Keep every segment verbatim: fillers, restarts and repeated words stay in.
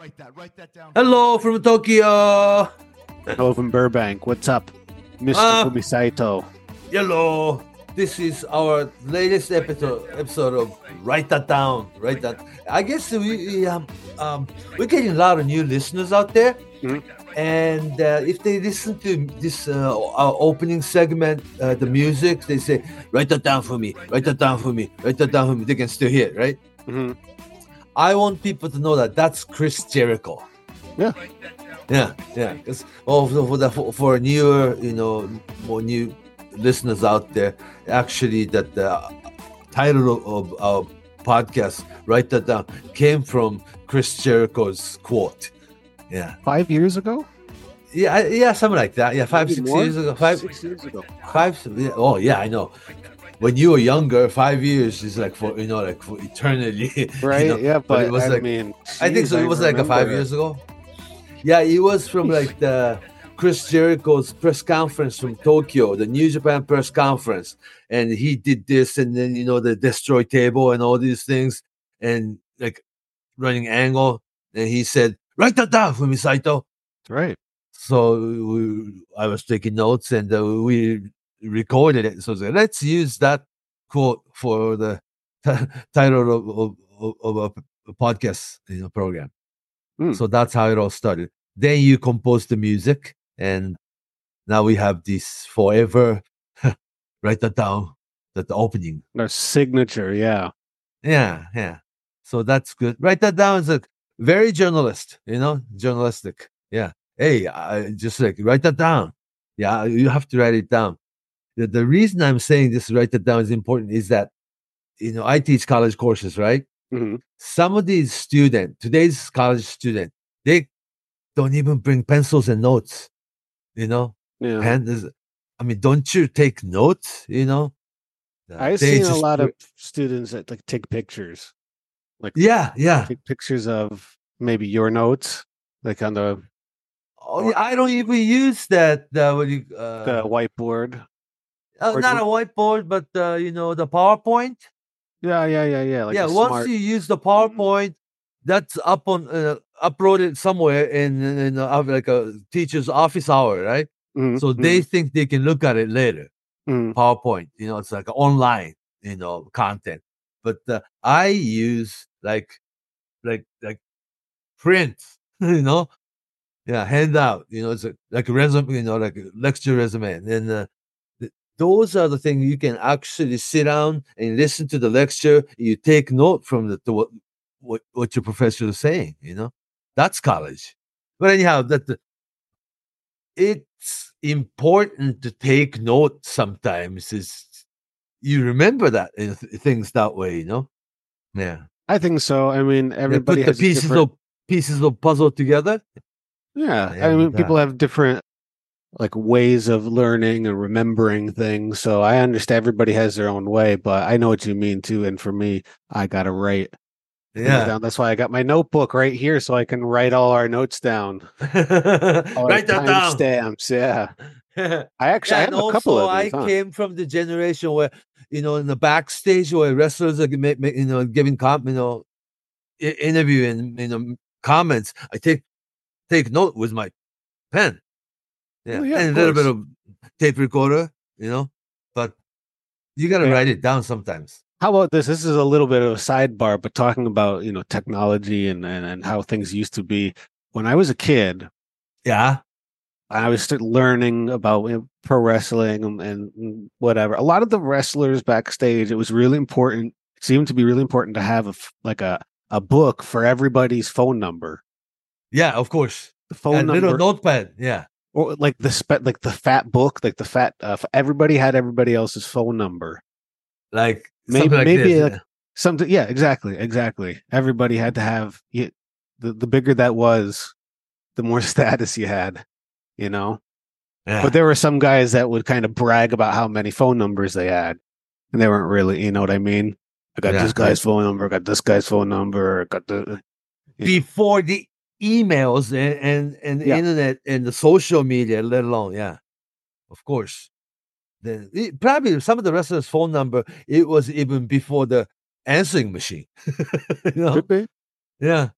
Write that. Write that down. Hello from Tokyo. Hello from Burbank. What's up, Mister Uh, Fumisaito? Hello. This is our latest episode episode of Write That Down. Write that. I guess we, we um, um we're getting a lot of new listeners out there, Mhm. and uh, if they listen to this uh, our opening segment, uh, the music, they say, "Write that down for me. Write that down for me. Write that down for me." They can still hear it, right? Mhm. I want people to know that that's Chris Jericho. Yeah. Yeah, yeah. Because oh, for for, the, for for newer, you know, more new listeners out there, actually, that the title of our podcast, Write That Down, came from Chris Jericho's quote. Yeah, Five years ago? yeah, I- yeah, something like that. Yeah, five, Maybe six more? years ago. Five, Six years ago. five. Yeah, oh, yeah, I know. When you were younger, five years is like for you know, like for eternity, you Right? know? Yeah, but, it was I like mean, I think geez, so. It was like a remember five it. years ago. Yeah, it was from like the Chris Jericho's press conference from Tokyo, the New Japan press conference, and he did this, and then you know the destroy table and all these things, and like running angle, and he said, "Write that down for me, Saito." Right. So we, I was taking notes, and uh, we recorded it. So I was like, let's use that quote for the t- title of, of, of a podcast, you know, program. Hmm. So that's how it all started. Then you compose the music, and now we have this forever. Write that down. That the opening. Our signature, yeah. Yeah, yeah. So that's good. Write that down is like very journalist, you know, journalistic. Yeah. Hey, I just like write that down. Yeah, you have to write it down. The, the reason I'm saying this, write that down, is important is that, you know, I teach college courses, right? hmm Some of these students, today's college student, they don't even bring pencils and notes, you know? Yeah. Pen is, I mean, don't you take notes, you know? Uh, I've they seen a just lot br- of students that like take pictures. Like Yeah, yeah. take pictures of maybe your notes, like on the Oh, yeah, I don't even use that. Uh, what do you, uh, the whiteboard. uh, or not do- a whiteboard, but uh, you know, the PowerPoint. Yeah, yeah, yeah, yeah. Like yeah, a once smart. you use the PowerPoint, that's up on uh, uploaded somewhere in in uh, like a teacher's office hour, right? Mhm, So they think they can look at it later. mhm. PowerPoint, you know, it's like online, you know, content. But uh, I use like like like print, you know, yeah, handout, you know, it's a, like a resume, you know, like a lecture resume, and then. Uh, th- those are the things you can actually sit down and listen to the lecture. You take note from the, the what, what what your professor is saying. You know, that's college. But anyhow, that the, it's important to take note sometimes. Is you remember that uh, th- things that way. You know, yeah. I think so. I mean, They everybody put the has a pieces different. of pieces of puzzle together. Yeah, Yeah, I mean, that. people have different like ways of learning and remembering things. So I understand everybody has their own way, but I know what you mean too. And for me, I gotta write things Yeah. down. That's why I got my notebook right here, so I can write all our notes down. All our Write that down. timestamps. Yeah, I actually Yeah, I and have a couple also of I these. Huh? came from the generation where, you know, in the backstage where wrestlers are, ma- ma- you know, giving com- you know, I- interview and you know comments. I take take note with my pen. Yeah, Well, yeah, and of a little bit course. of tape recorder, you know, but you got to Yeah. write it down sometimes. How about this? This is a little bit of a sidebar, but talking about you know technology and and, and how things used to be. When I was a kid, Yeah, I was start learning about you know, pro wrestling and, and whatever. A lot of the wrestlers backstage, it was really important. It seemed to be really important to have a f- like a a book for everybody's phone number. yeah, of course. The phone A little number, notepad. Yeah, or like the spe- like the fat book, like the fat. Uh, f- everybody had everybody else's phone number. like Maybe something like maybe this. like yeah. something. Yeah, exactly, exactly. Everybody had to have it. The the bigger that was, the more status you had. You know. Yeah. But there were some guys that would kind of brag about how many phone numbers they had. And they weren't really, you know what I mean? I got Yeah, this guy's phone number, I got this guy's phone number, I got the you know. Before the emails and and, and the Yeah. internet and the social media, let alone, yeah, of course. Then it- probably some of the wrestlers' phone number, it was even before the answering machine. you know? Could be. Yeah,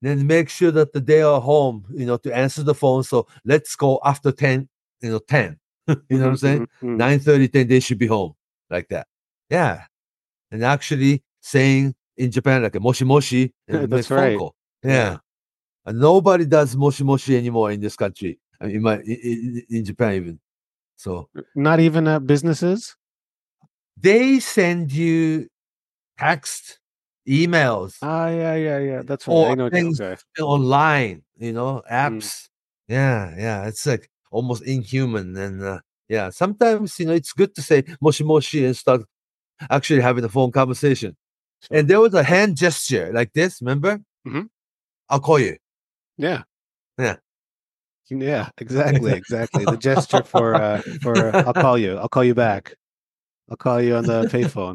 Then make sure that they are home, you know, to answer the phone. So let's go after ten, you know, ten. You know what I'm saying? Mm-hmm, mm-hmm. nine thirty, ten, they should be home like that. Yeah. And actually saying in Japan, like a moshi moshi, and make That's phone right. call. Yeah. Yeah. And nobody does moshi moshi anymore in this country. I mean, in, my, in, in Japan, even. So Not even at businesses? they send you text, emails, Ah, yeah, yeah, yeah. That's right. or I know. things Okay. online, you know, Mm. apps. Yeah, yeah. It's like almost inhuman. And uh, yeah, sometimes, you know, it's good to say moshi moshi and start actually having a phone conversation. So, And there was a hand gesture like this, remember? mhm. I'll call you. Yeah. Yeah. Yeah, exactly, exactly. The gesture for uh for I'll call you. I'll call you back. I'll call you on the payphone.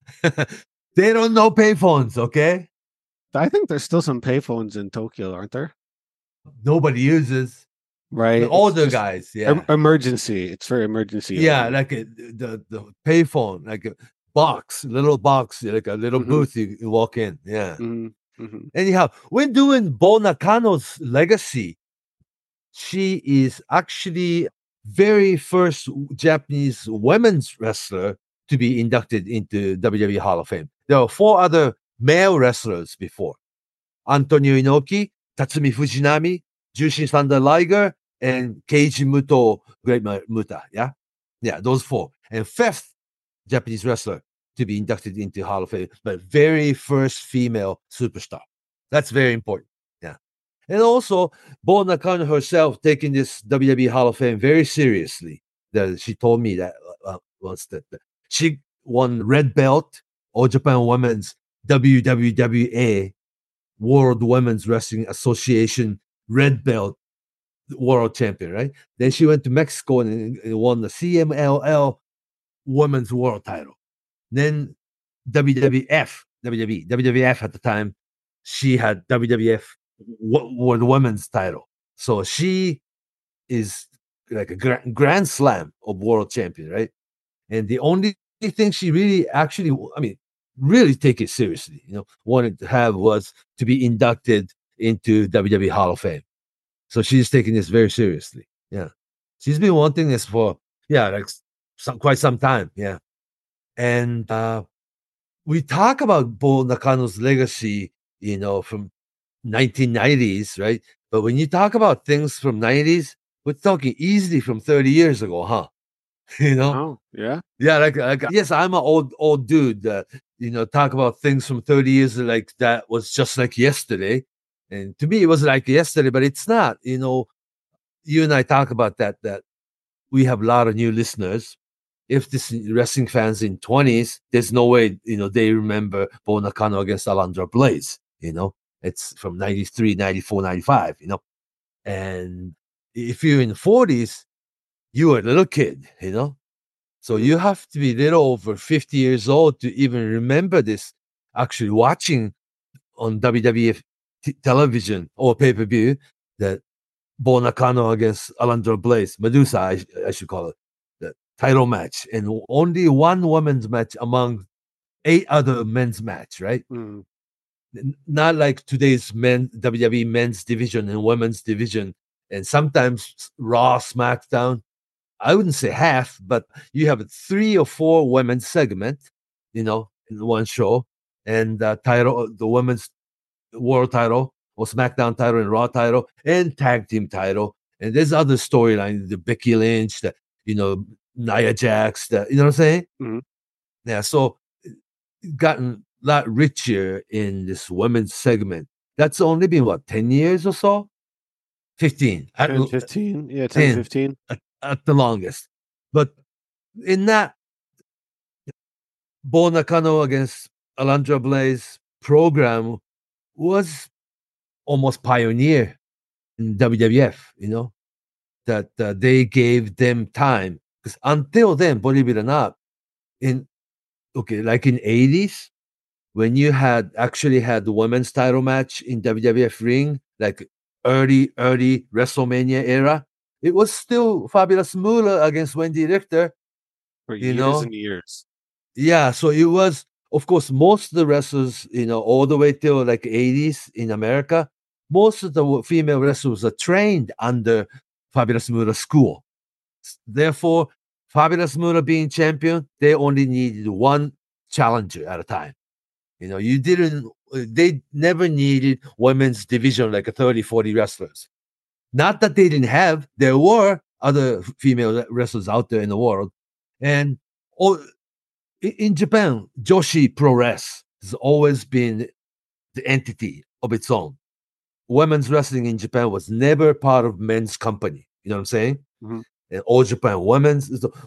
They don't know payphones, okay? I think there's still some payphones in Tokyo, aren't there? Nobody uses. Right. The It's older just guys, em- yeah. emergency. It's for emergency Yeah, only. like a, the the payphone, like a box, little box, like a little Mm-hmm. booth you, you walk in. Yeah. Mm-hmm. Mm-hmm. Anyhow, when doing Bo Nakano's legacy, she is actually very first Japanese women's wrestler to be inducted into W W E Hall of Fame. There were four other male wrestlers before: Antonio Inoki, Tatsumi Fujinami, Jushin Thunder Liger, and Keiji Muto, Great Muta. Yeah, yeah, those four. And fifth Japanese wrestler to be inducted into Hall of Fame, but very first female superstar. That's very important. Yeah. And also, Bo Nakano herself taking this W W E Hall of Fame very seriously. That she told me that uh, uh, once that, that she won red belt, All Japan Women's W W A World Women's Wrestling Association red belt world champion, right? Then she went to Mexico and, and won the C M L L Women's World title. Then W W F, W W E, W W F at the time, she had W W F World Women's title. So she is like a grand, grand slam of world champion, right? And the only thing she really actually, I mean, really take it seriously, you know, wanted to have was to be inducted into W W E Hall of Fame. So she's taking this very seriously. Yeah. She's been wanting this for, yeah, like some, quite some time. Yeah. And uh, we talk about Bo Nakano's legacy, you know, from nineteen nineties, right? But when you talk about things from nineties, we're talking easily from thirty years ago, huh? You know? Oh, yeah. Yeah, like, like yes, I'm an old old dude that, you know, talk about things from thirty years like that was just like yesterday. And to me, it was like yesterday, but it's not. You know, you and I talk about that, that we have a lot of new listeners. If this wrestling fans in twenties, there's no way, you know, they remember Bo Nakano against Alundra Blaze, you know, it's from ninety-three, ninety-four, ninety-five, you know. And if you're in the forties, you were a little kid, you know. So Mm. you have to be a little over fifty years old to even remember this, actually watching on W W F t- television or pay-per-view that Bo Nakano against Alundra Blaze, Medusa, I, I should call it, the title match, and only one women's match among eight other men's match, right? Mm. Not like today's men W W E men's division and women's division, and sometimes Raw, SmackDown. I wouldn't say half, but you have three or four women's segment, you know, in one show, and uh, title, the women's world title or SmackDown title and Raw title and tag team title. And there's other storylines, the Becky Lynch, the, you know, Nia Jax, the, you know what I'm saying? Mm-hmm. Yeah. So gotten a lot richer in this women's segment. That's only been what, ten years or so? fifteen. At, ten, fifteen. Yeah, ten, ten fifteen. at, at the longest. But in that Bo Nakano against Alundra Blaze program was almost pioneer in W W F, you know, that uh, they gave them time. Because until then, believe it or not, in okay, like in eighties, when you had actually had the women's title match in W W F ring, like early, early WrestleMania era, it was still Fabulous Moolah against Wendy Richter, For you years know? and years. Yeah, so it was, of course, most of the wrestlers, you know, all the way till like eighties in America, most of the female wrestlers are trained under Fabulous Moolah School. Therefore, Fabulous Moolah being champion, they only needed one challenger at a time. You know, you didn't, they never needed women's division like a thirty, forty wrestlers. Not that they didn't have, there were other female wrestlers out there in the world. And oh, in Japan, Joshi Pro Wrestling has always been the entity of its own. Women's wrestling in Japan was never part of men's company. You know what I'm saying? Mm-hmm. And All Japan Women's. So,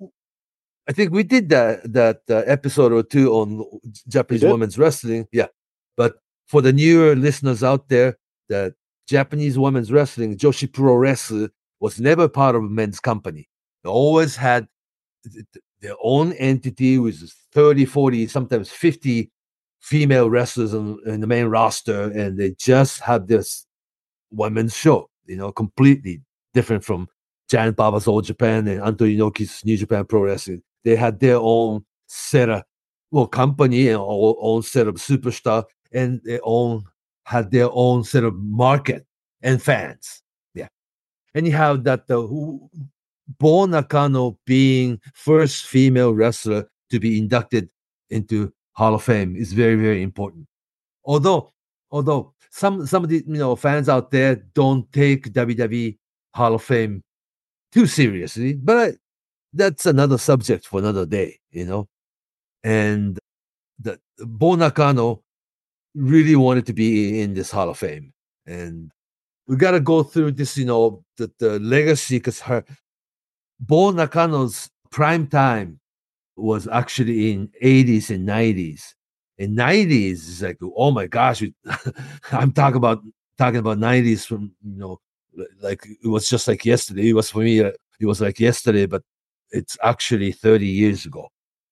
I think we did that that uh, episode or two on Japanese women's wrestling. Yeah, but for the newer listeners out there, the Japanese women's wrestling, Joshi Pro Wrestling, was never part of a men's company. They always had their own entity with thirty, forty, sometimes fifty female wrestlers in, in the main roster, and they just had this women's show, you know, completely different from Giant Baba's All Japan and Antonio Inoki's New Japan Pro Wrestling. They had their own set of, well, company and own, own set of superstar, and they own had their own set of market and fans. Yeah. And you have that the who Bo Nakano being first female wrestler to be inducted into Hall of Fame is very, very important. Although, although some some of the you know fans out there don't take W W E Hall of Fame too seriously, but that's another subject for another day, you know. And the Bo Nakano really wanted to be in this Hall of Fame, and we got to go through this, you know, the, the legacy, because her Bo Nakano's prime time was actually in eighties and nineties. In nineties, it's like, oh my gosh, we, I'm talking about talking about nineties from, you know, like it was just like yesterday. It was for me, uh, it was like yesterday, but it's actually thirty years ago.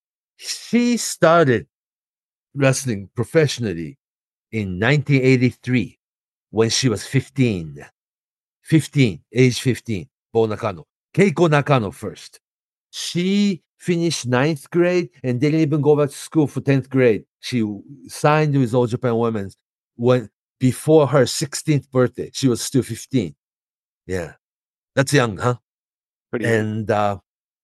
She started wrestling professionally in nineteen eighty-three when she was fifteen. fifteen, age fifteen, Bo Nakano. Keiko Nakano first. She finished ninth grade and didn't even go back to school for tenth grade. She signed with All Japan Women's when before her sixteenth birthday. She was still fifteen. Yeah. That's young, huh? Pretty and uh,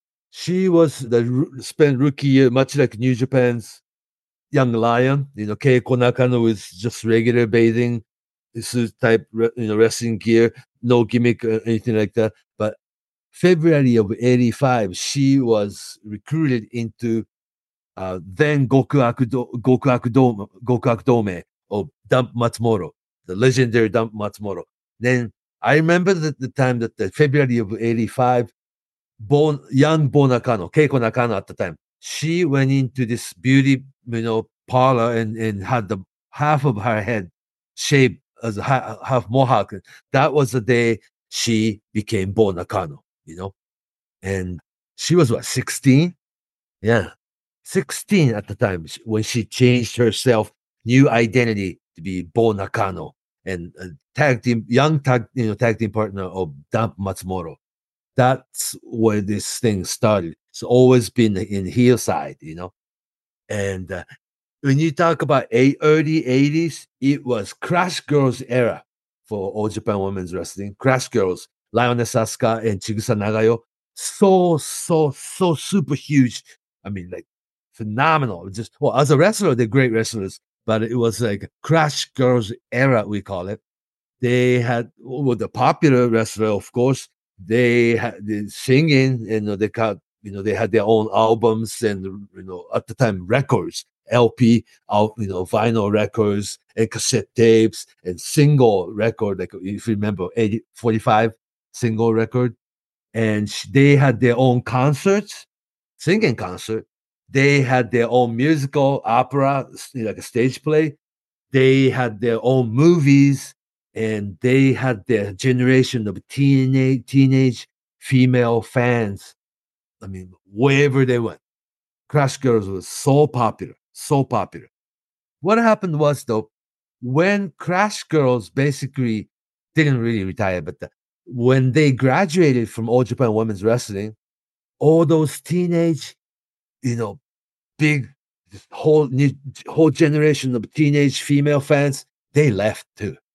she was the spent rookie year, much like New Japan's Young Lion. You know, Keiko Nakano was just regular bathing suit type, you know, wrestling gear, no gimmick or anything like that. But February of eighty-five, she was recruited into uh, then Gokuaku Gokuaku Dome, Gokuaku Dome of Dump Matsumoto, the legendary Dump Matsumoto. Then I remember that the time that the February of eighty-five, Bon, young Bo Nakano, Keiko Nakano at the time, she went into this beauty, you know, parlor and, and had the half of her head shaved as a half, half mohawk. That was the day she became Bo Nakano, you know, and she was what, sixteen? Yeah, sixteen at the time when she changed herself, new identity to be Bo Nakano and a tag team, young tag, you know, tag team partner of Dump Matsumoto. That's where this thing started. It's always been in heel side, you know. And uh, when you talk about eight, early eighties, it was Crash Girls era for All Japan Women's Wrestling. Crash Girls, Lioness Asuka and Chigusa Nagayo, so, so, so super huge. I mean, like phenomenal. Just, well, as a wrestler, they're great wrestlers, but it was like Crash Girls era, we call it. They had, well, the popular wrestler, of course, they had the singing, you know, they got, you know, they had their own albums and, you know, at the time, records, L P, you know, vinyl records and cassette tapes and single record, like if you remember, eighty, forty-five single record. And they had their own concerts, singing concert. They had their own musical opera, like a stage play. They had their own movies, and they had their generation of teenage teenage female fans. I mean, wherever they went, Crash Girls was so popular, so popular. What happened was, though, when Crash Girls basically didn't really retire, but the, when they graduated from All Japan Women's Wrestling, all those teenage, you know, big whole new whole generation of teenage female fans, they left too.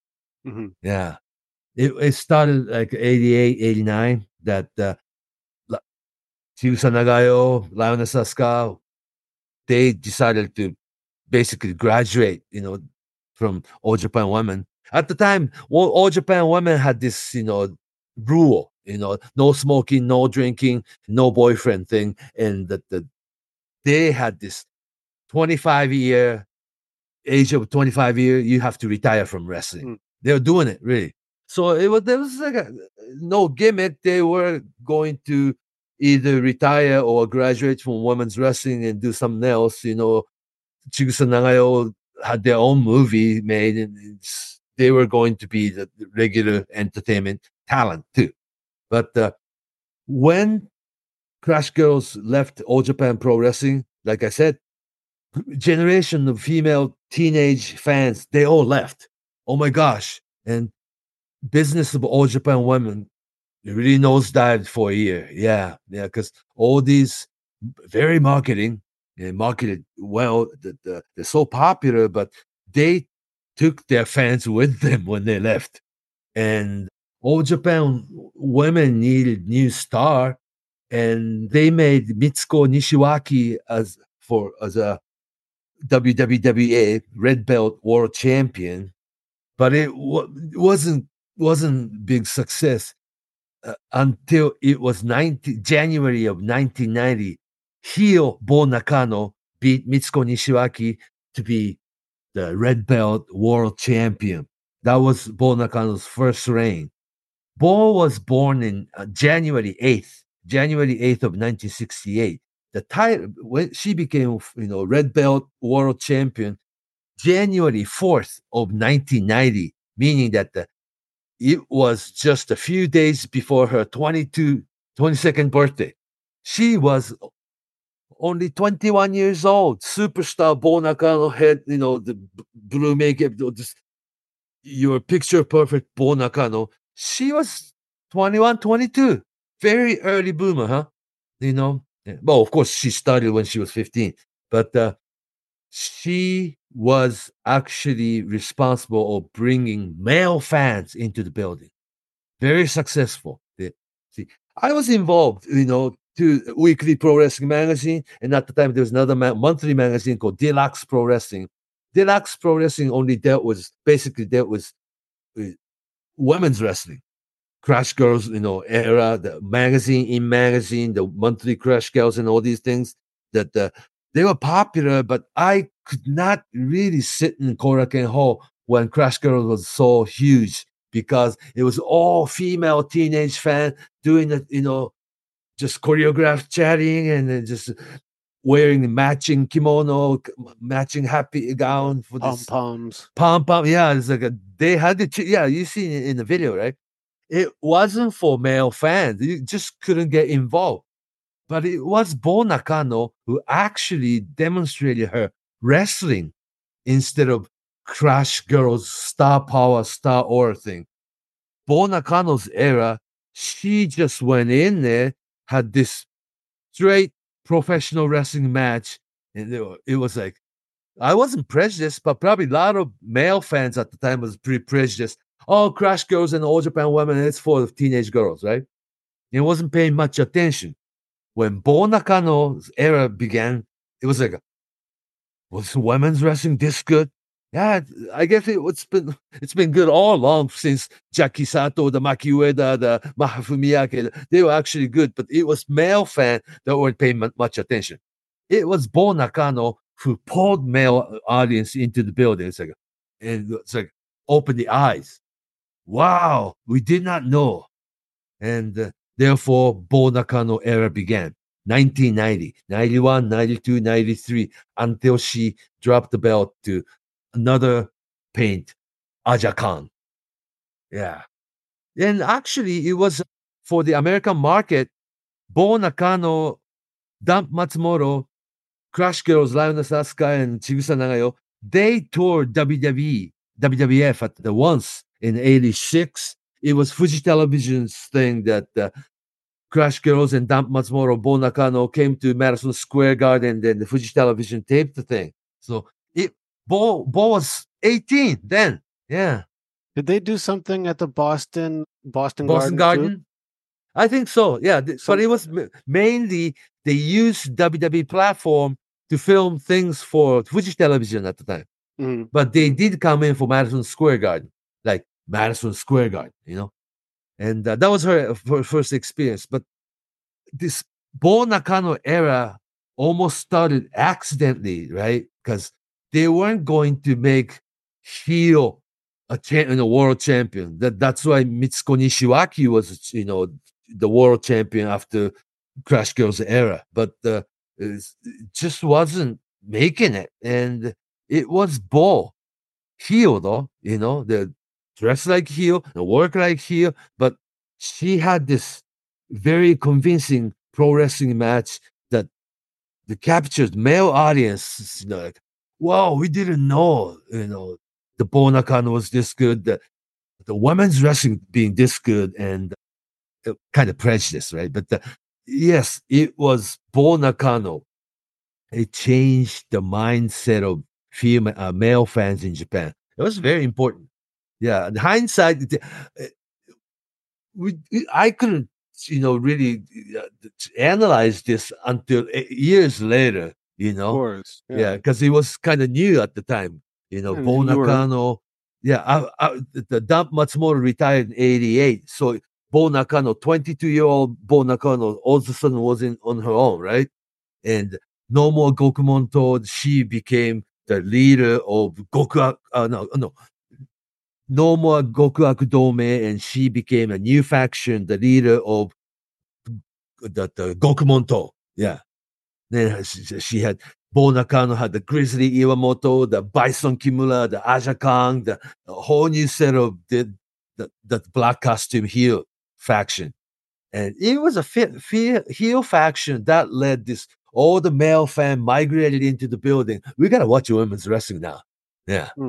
Hmm. Yeah. It, it started like eighty-eight, eighty-nine that uh, La- Chigusa Nagayo, Lioness Asuka, they decided to basically graduate, you know, from All Japan Women. At the time, All, All Japan Women had this, you know, rule, you know, no smoking, no drinking, no boyfriend thing. And that the, they had this twenty-five year age of twenty-five year, you have to retire from wrestling. Mm. They were doing it really. So it was there was like a no gimmick. They were going to either retire or graduate from women's wrestling and do something else. You know, Chigusa Nagayo had their own movie made, and it's, they were going to be the regular entertainment talent too. But uh, when Crash Girls left All Japan Pro Wrestling, like I said, generation of female teenage fans, they all left. Oh my gosh. And business of All Japan women really nosedived for a year. Yeah. Yeah. Because all these very marketing and marketed well, the, the, they're so popular, but they took their fans with them when they left. And All Japan women needed new star, and they made Mitsuko Nishiwaki as for as a W W A Red Belt World Champion, but it w- wasn't wasn't big success uh, until it was ninety, January of nineteen ninety. Heel Bo Nakano beat Mitsuko Nishiwaki to be the Red Belt World Champion. That was Bo Nakano's first reign. Bo was born in uh, January eighth, January eighth of nineteen sixty-eight. The title when she became, you know, Red Belt World Champion January fourth of nineteen ninety, meaning that the, it was just a few days before her twenty-two, twenty-second birthday. She was only twenty-one years old. Superstar Bo Nakano had, you know, the b- blue makeup, just your picture perfect Bo Nakano. She was twenty-one, twenty-two. Very early boomer, huh? You know? Yeah. Well, of course, she started when she was fifteen, but uh, she was actually responsible of bringing male fans into the building. Very successful. Yeah. See, I was involved, you know, to Weekly Pro Wrestling magazine, and at the time there was another ma- monthly magazine called Deluxe Pro Wrestling. Deluxe Pro Wrestling only dealt with basically dealt with uh, women's wrestling. Crash Girls, you know, era, the magazine in magazine, the monthly Crash Girls, and all these things that uh, they were popular, but I could not really sit in Korakuen Hall when Crash Girls was so huge because it was all female teenage fan doing it, you know, just choreographed chatting and then just wearing matching kimono, matching happy gown for Pom this poms. pom pom. Yeah, it's like a, they had the, yeah, you see it in the video, right? It wasn't for male fans. You just couldn't get involved. But it was Bo Nakano who actually demonstrated her wrestling instead of Crash Girls star power, star aura thing. Bo Nakano's era, she just went in there, had this straight professional wrestling match, and it, wa- it was like I wasn't prejudiced, but probably a lot of male fans at the time was pretty prejudiced. Oh, Crash Girls and All Japan Women, it's for teenage girls, right? It wasn't paying much attention. When Bo Nakano's era began, it was like, was women's wrestling this good? Yeah, I guess it, it's been it's been good all along since Jackie Sato, the Maki Ueda, the Mahafumi Miyake. They were actually good, but it was male fan that weren't paying mu- much attention. It was Bo Nakano who pulled male audience into the building. It's like, and it's like, open the eyes. Wow, we did not know. And uh, therefore, Bo Nakano era began. nineteen ninety, ninety-one, ninety-two, ninety-three, until she dropped the belt to another paint, Aja Khan. Yeah. And actually, it was for the American market, Bo Nakano, Dump Matsumoto, Crash Girls, Lioness Asuka, and Chigusa Nagayo, they toured W W E, W W F at the once in eighty-six. It was Fuji Television's thing that uh, Crash Girls and Dump Matsumoto, Bo Nakano came to Madison Square Garden, then the Fuji Television taped the thing. So it Bo, Bo was eighteen then. Yeah. Did they do something at the Boston Boston Boston Garden too? Garden. I think so. Yeah, th- but Some it was ma- mainly they used W W E platform to film things for Fuji Television at the time. mm, But they did come in for Madison Square Garden, like Madison Square Garden, you know. And uh, that was her, her first experience. But this Bo Nakano era almost started accidentally, right? Because they weren't going to make heel a cha- you know, world champion. That that's why Mitsuko Nishiwaki was, you know, the world champion after Crash Girls era. But uh, it just wasn't making it, and it was Bo heel though, you know, the dress like heel, the work like heel, but she had this very convincing pro wrestling match that the captured male audience, you know, like, wow, we didn't know, you know, the Bonakan was this good, the, the women's wrestling being this good, and uh, kind of prejudice, right? But the, yes, it was Bo Nakano. It changed the mindset of female uh, male fans in Japan. It was very important. Yeah, in hindsight, it- uh, we I couldn't, you know, really uh, analyze this until uh, years later. You of know, course. Yeah. yeah, because it was kind of new at the time. You know, And Bo you were Nakano. Yeah, I, I, the Dump Matsumoto retired in eighty-eight. So Bo Nakano, twenty-two year old Bo Nakano, all of a sudden was in on her own, right? And no more Gokumonto. She became the leader of Goku. Uh, no, no, no more Goku Dome, and she became a new faction, the leader of the, the Gokumonto. Yeah. Then she, she had Bo Nakano had the Grizzly Iwamoto, the Bison Kimura, the Aja Kong, the, the whole new set of the, the, the black costume heel faction. And it was a fit, fit, heel faction that led this. All the male fan migrated into the building. We gotta watch women's wrestling now. Yeah, mm,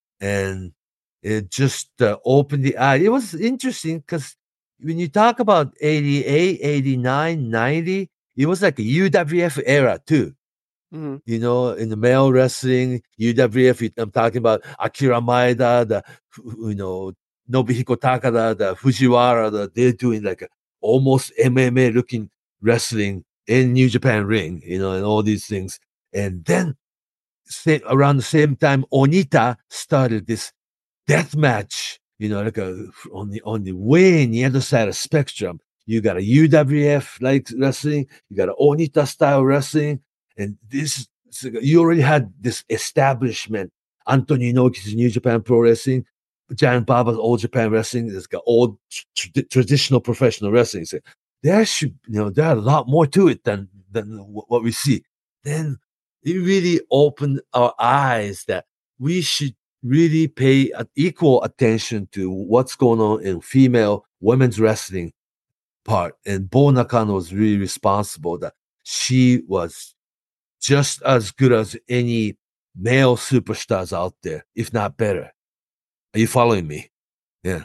and it just uh, opened the eye. It was interesting because when you talk about eighty-eight, eighty-nine, ninety, it was like a U W F era too. mm, You know, in the male wrestling, U W F, I'm talking about Akira Maeda, the, you know, Nobuhiko Takada, the Fujiwara, the, they're doing like a, almost M M A looking wrestling in New Japan ring, you know, and all these things. And then say, around the same time, Onita started this death match, you know, like a, on the on the way in the other side of spectrum. You got a U W F like wrestling, you got an Onita style wrestling, and this you already had this establishment. Anthony Inoki's New Japan Pro Wrestling, Jan Baba's All Japan Wrestling. It's got old tr- traditional professional wrestling. So there should, you know, there are a lot more to it than than what we see. Then it really opened our eyes that we should really pay equal attention to what's going on in female women's wrestling part. And Bo Nakano was really responsible that she was just as good as any male superstars out there, if not better. Are you following me? Yeah.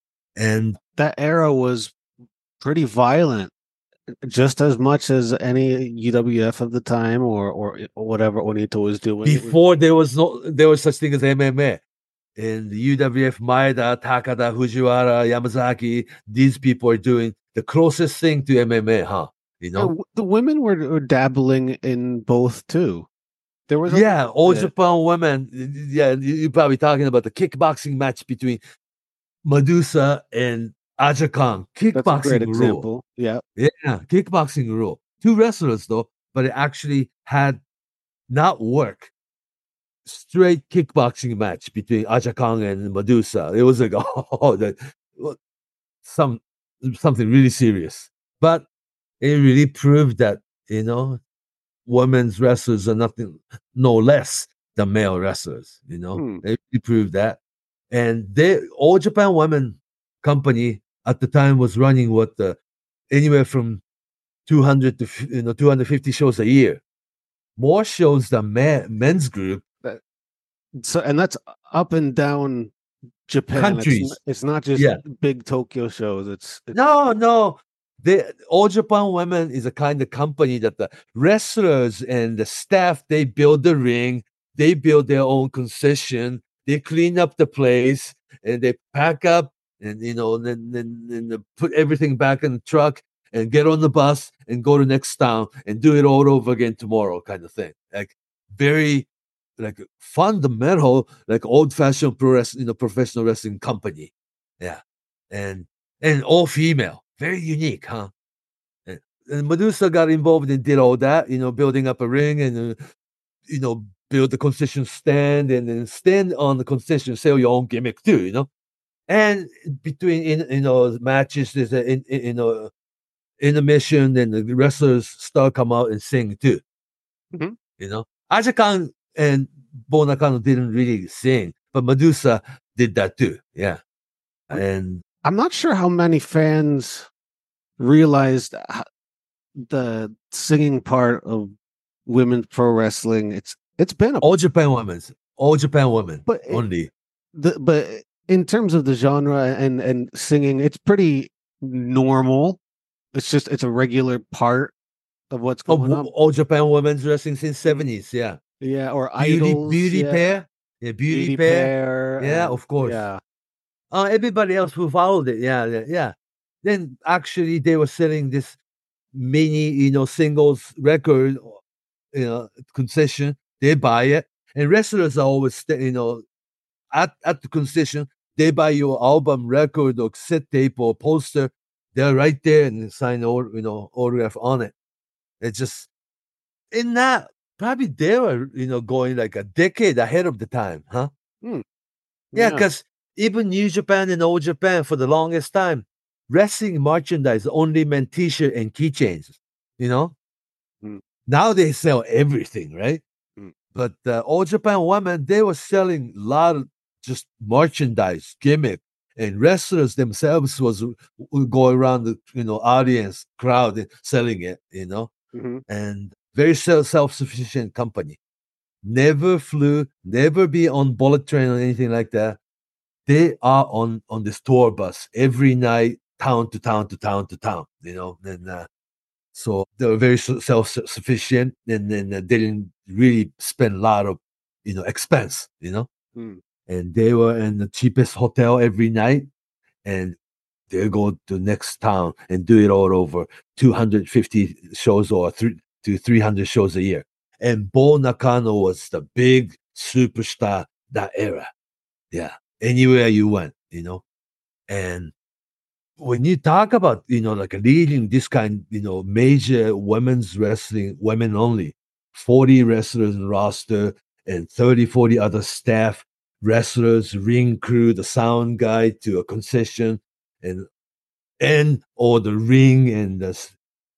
And that era was pretty violent, just as much as any U W F of the time or or whatever Onita was doing. It was before there was no there was such thing as M M A. In the U W F, Maeda, Takada, Fujiwara, Yamazaki, these people are doing the closest thing to M M A, huh? You yeah, know? w- the women were, were dabbling in both too. There was a Yeah, little All bit. Japan women. Yeah, you're probably talking about the kickboxing match between Medusa and Aja Khan. That's a great Kickboxing rule. example. Yeah. Yeah, kickboxing rule. Two wrestlers though, but it actually had not work. Straight kickboxing match between Aja Khan and Medusa. It was like oh, that some something really serious. But it really proved that you know women's wrestlers are nothing no less than male wrestlers. You know, Hmm. they really proved that. And they All Japan Women Company at the time was running what the anywhere from two hundred to you know two hundred fifty shows a year, more shows than men, men's group That, so and that's up and down Japan. It's n- countries. it's not just Yeah, big Tokyo shows. It's it's no, no. The All Japan Women is a kind of company that the wrestlers and the staff they build the ring, they build their own concession, they clean up the place and they pack up and you know then then, then they put everything back in the truck and get on the bus and go to next town and do it all over again tomorrow, kind of thing. Like very like fundamental, like old fashioned pro wrestling, you know, professional wrestling company. Yeah. And and all female. Very unique, huh? And, and Medusa got involved and did all that, you know, building up a ring and uh, you know, build the concession stand and then stand on the concession, sell your own gimmick too, you know. And between in you know matches, there's a in, in, you know intermission, and the wrestlers start come out and sing too. Mhm. You know, Aja Khan and Bo Nakano didn't really sing, but Medusa did that too. Yeah, and I'm not sure how many fans realized h- the singing part of women's pro wrestling. It's it's been a all Japan women's, all Japan women but it, only. the but in terms of the genre and and singing, it's pretty normal. It's just it's a regular part of what's Oh, going wo- on. all Japan women's wrestling since seventies. Yeah, Yeah, or beauty, idols. beauty Yeah, pair. Yeah, beauty, beauty pair. pair. Yeah, And, of course. yeah. Uh, everybody else who followed it, yeah, yeah, yeah. Then actually they were selling this mini, you know, singles record, you know, concession. They buy it, and wrestlers are always, sta- you know, at at the concession. They buy your album, record, or cassette tape or poster. They're right there and they sign, or you know, autograph on it. It's just in that probably they were, you know, going like a decade ahead of the time, huh? Hmm. Yeah, Yeah. because even New Japan and Old Japan for the longest time, wrestling merchandise only meant T-shirt and keychains. You know, Mm, now they sell everything, right? mm, But uh, Old Japan women, they were selling a lot of just merchandise, gimmick, and wrestlers themselves was would go around the you know audience crowd and selling it. You know, mhm. and very self sufficient company. Never flew, never be on bullet train or anything like that. They are on on this tour bus every night, town to town to town to town. You know, and uh, so they were very self sufficient, and then uh, they didn't really spend a lot of you know expense. You know, Mm. and they were in the cheapest hotel every night, and they go to next town and do it all over two hundred fifty shows or three to three hundred shows a year. And Bo Nakano was the big superstar that era. Yeah, anywhere you went, you know. And when you talk about, you know, like leading this kind, you know, major women's wrestling, women only, forty wrestlers in roster and thirty, forty other staff, wrestlers, ring crew, the sound guy to a concession and and or the ring and the s-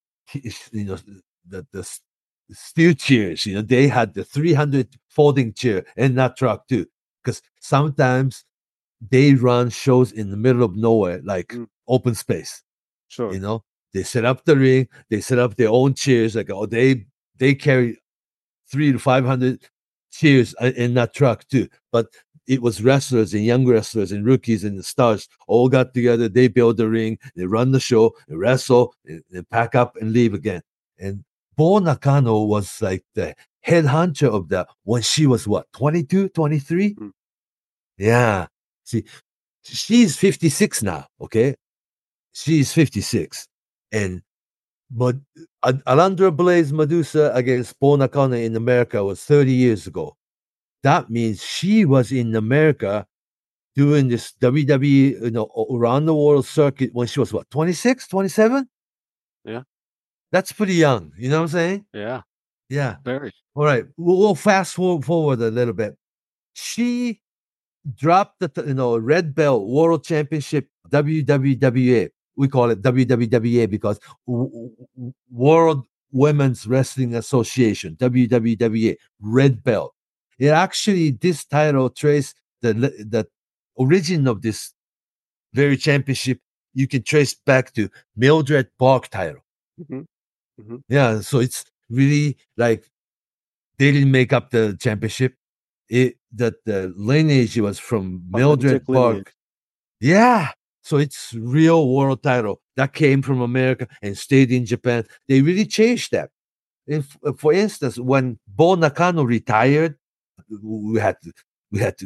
you know the the s- steel chairs, you know, they had the three hundred folding chair in that truck too. Because sometimes they run shows in the middle of nowhere, like Mm. open space. Sure. You know, they set up the ring, they set up their own chairs. Like oh, they they carry three to five hundred chairs uh, in that truck too. But it was wrestlers and young wrestlers and rookies and the stars all got together. They build the ring, they run the show, they wrestle, and, and pack up and leave again. And Bo Nakano was like the head honcho of that when she was what, twenty-two, twenty-three? Mm. Yeah. See, she's fifty-six now, okay? She's fifty-six. And but Alundra Blaze Medusa against Bo Nakano in America was thirty years ago. That means she was in America doing this W W E, you know, around the world circuit when she was what, twenty-six, twenty-seven? Yeah. That's pretty young. You know what I'm saying? Yeah. Yeah. Very. All right. We'll, we'll fast forward a little bit. She dropped the you know red belt world championship W W A. We call it W W A because w- w- World Women's Wrestling Association, W W A, red belt. It actually this title trace the the origin of this very championship. You can trace back to Mildred Bark title. Hmm. Hmm. Yeah, so it's really like they didn't make up the championship. It that the lineage was from Mildred Authentic lineage. Park. Yeah. So it's real world title that came from America and stayed in Japan. They really changed that. If, for instance, when Bo Nakano retired, we had to we had to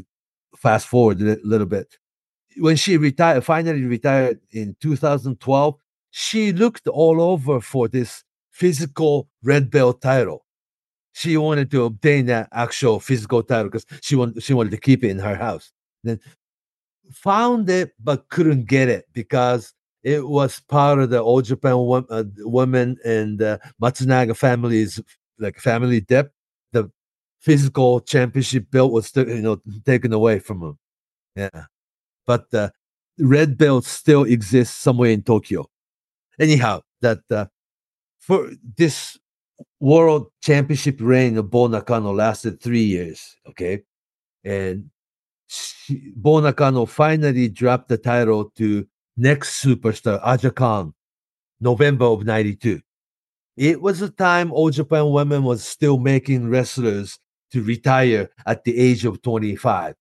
fast forward a little bit. When she retired, finally retired in two thousand twelve, she looked all over for this physical red belt title. She wanted to obtain that actual physical title because she wanted she wanted to keep it in her house. Then found it but couldn't get it because it was part of the All Japan wo- uh, women and uh, Matsunaga family's like family debt. The physical championship belt was still, you know, taken away from them. Yeah, but the red belt still exists somewhere in Tokyo. Anyhow, that uh, for this world championship reign of Bo Nakano lasted three years. Okay, and she, Bo Nakano finally dropped the title to next superstar Aja Khan, November of ninety-two. It was a time All Japan Women was still making wrestlers to retire at the age of twenty-five.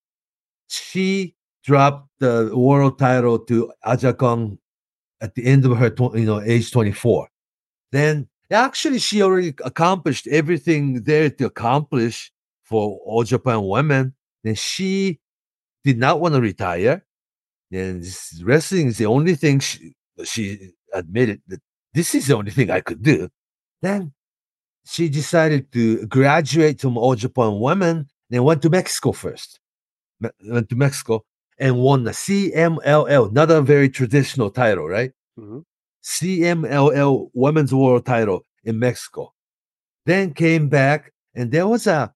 She dropped the world title to Aja Khan at the end of her, you know, age twenty-four. Then actually she already accomplished everything there to accomplish for All Japan Women. Then she did not want to retire. And this wrestling is the only thing she, she admitted that this is the only thing I could do. Then she decided to graduate from All Japan Women, then went to Mexico first. Me- Went to Mexico and won the C M L L, not a very traditional title, right? Mm-hmm. C M L L Women's World title in Mexico. Then came back, and there was a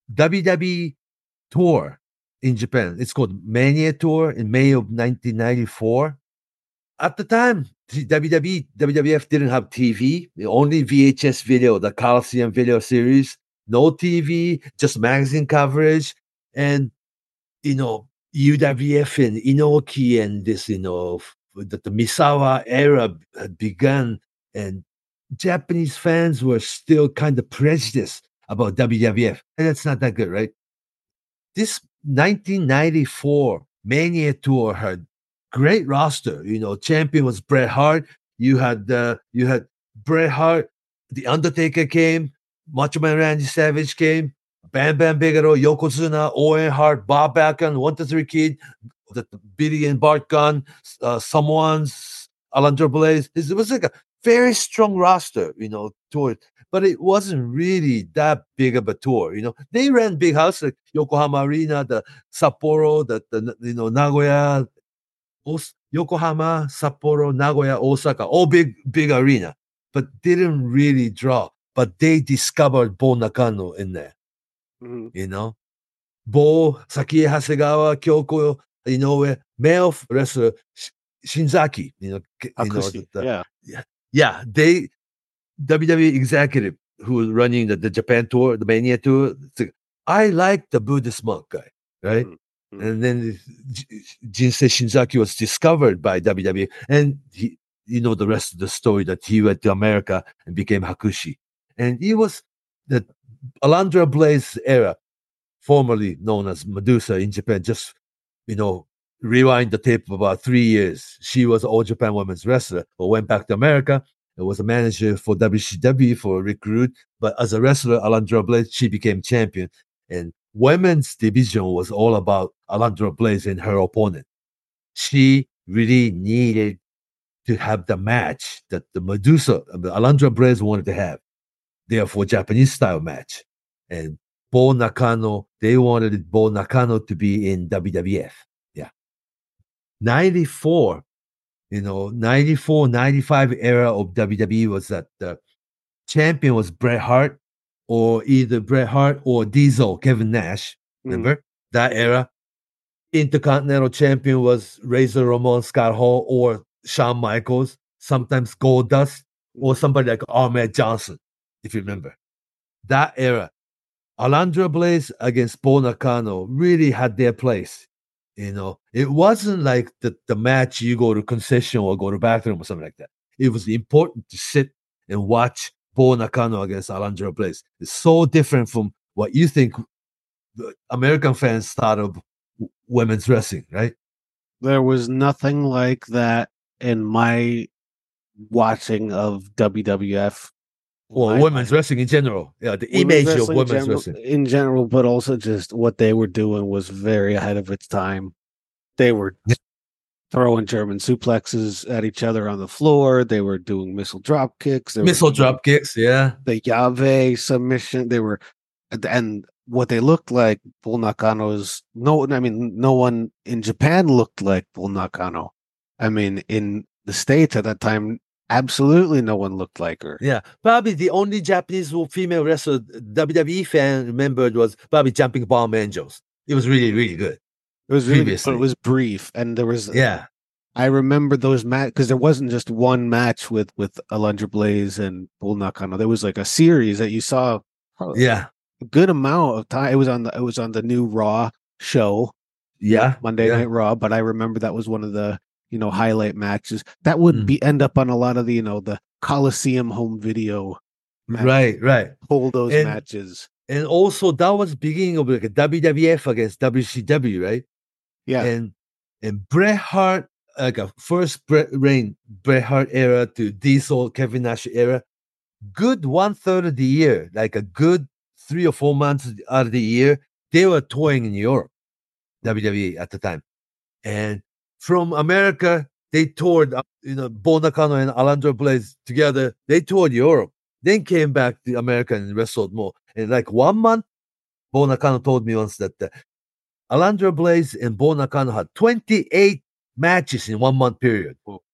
W W E tour in Japan. It's called Mania Tour in May of nineteen ninety-four. At the time, the W W E, W W F didn't have T V, the only V H S video, the Coliseum video series, no T V, just magazine coverage. And, you know, U W F and Inoki and this, you know, f- that the Misawa era had begun. And Japanese fans were still kind of prejudiced about W W F. And that's not that good, right? This nineteen ninety-four Mania Tour had great roster. You know, champion was Bret Hart. You had uh, you had Bret Hart. The Undertaker came. Macho Man Randy Savage came. Bam Bam Bigelow, Yokozuna, Owen Hart, Bob Backlund, One Two Three Kid, the, the Billy and Bart Gunn, uh, someone's Alundra Blaze. It was like a very strong roster, you know, tour, but it wasn't really that big of a tour. You know, they ran big houses like Yokohama Arena, the Sapporo, the, the you know Nagoya, Os- Yokohama, Sapporo, Nagoya, Osaka, all big big arena, but didn't really draw. But they discovered Bo Nakano in there. Mm-hmm. You know, Bo, Sakie Hasegawa, Kyoko, Inoue, male wrestler Sh- Shinzaki. You know, k- you know Hakushi. the, the Yeah. yeah, yeah, they W W E executive who was running the, the Japan tour, the Mania tour. It's like, I like the Buddhist monk guy, right? Mm-hmm. And then J- Jinsei Shinzaki was discovered by W W E, and he, you know the rest of the story that he went to America and became Hakushi, and he was the Alundra Blaze era, formerly known as Medusa in Japan. Just you know, rewind the tape of about three years. She was an All Japan Women's wrestler, but went back to America and was a manager for W C W for Rick Rude. But as a wrestler, Alundra Blaze, she became champion. And women's division was all about Alundra Blaze and her opponent. She really needed to have the match that the Medusa, the Alundra Blaze wanted to have. Therefore, Japanese style match. And Bo Nakano, they wanted Bo Nakano to be in W W F. Yeah. ninety-four, you know, ninety-four, ninety-five era of W W E was that the champion was Bret Hart or either Bret Hart or Diesel, Kevin Nash. Mm-hmm. Remember that era? Intercontinental champion was Razor Ramon, Scott Hall, or Shawn Michaels, sometimes Goldust, or somebody like Ahmed Johnson, if you remember. That era. Alundra Blaze against Bo Nakano really had their place. You know, it wasn't like the, the match you go to concession or go to bathroom or something like that. It was important to sit and watch Bo Nakano against Alundra Blaze. It's so different from what you think the American fans thought of w- women's wrestling, right? There was nothing like that in my watching of W W F Or my women's mind. wrestling in general. Yeah, the Women's image of wrestling women's general, wrestling. in general, but also just what they were doing was very ahead of its time. They were Yeah. throwing German suplexes at each other on the floor. They were doing missile drop kicks. They were Missile doing drop kicks, yeah. the Yave submission. They were, and what they looked like, Bull Nakano's. No, I mean, no one in Japan looked like Bull Nakano. I mean, in the States at that time, absolutely no one looked like her. Yeah, probably the only Japanese female wrestler W W E fan remembered was probably Jumping Bomb Angels. It was really, really good. It was really good, but Previously. it was brief, and there was Yeah. I remember those match because there wasn't just one match with with Alundra Blaze and Bull Nakano. There was like a series that you saw. Yeah. A good amount of time. It was on the it was on the new Raw show. Yeah. Monday yeah. Night Raw, but I remember that was one of the you know highlight matches that would Mm. be end up on a lot of the you know the Coliseum home video. matches. Right, right. Pull those And- matches. And also that was beginning of like a W W F against W C W, right? Yeah. And and Bret Hart, like a first Bret reign, Bret Hart era to Diesel, Kevin Nash era, good one third of the year, like a good three or four months out of the year, they were touring in Europe, W W E at the time. And from America, they toured, uh, you know, Bull Nakano and Alundra Blaze together. They toured Europe, then came back to America and wrestled more. And like one month, Bull Nakano told me once that uh, Alundra Blaze and Bull Nakano had twenty-eight matches in one month period.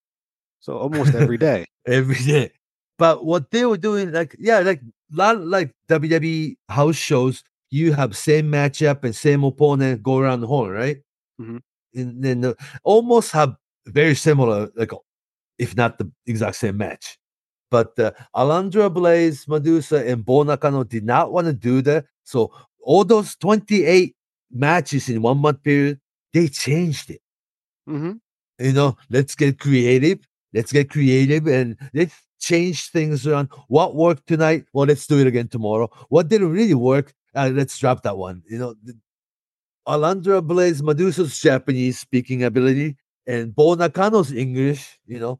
So almost every day. Every day. But what they were doing, like, yeah, like lot like W W E house shows, you have same matchup and same opponent go around the horn, right? Mhm. And then uh, almost have very similar, like if not the exact same match. But uh, Alundra Blaze, Medusa, and Bull Nakano did not want to do that. So all those twenty-eight matches in one month period, they changed it. Mm-hmm. You know, let's get creative. Let's get creative and let's change things around. What worked tonight? Well, let's do it again tomorrow. What didn't really work? Uh, let's drop that one. You know, the, Alundra Blaze, Medusa's Japanese speaking ability and Bull Nakano's English, you know,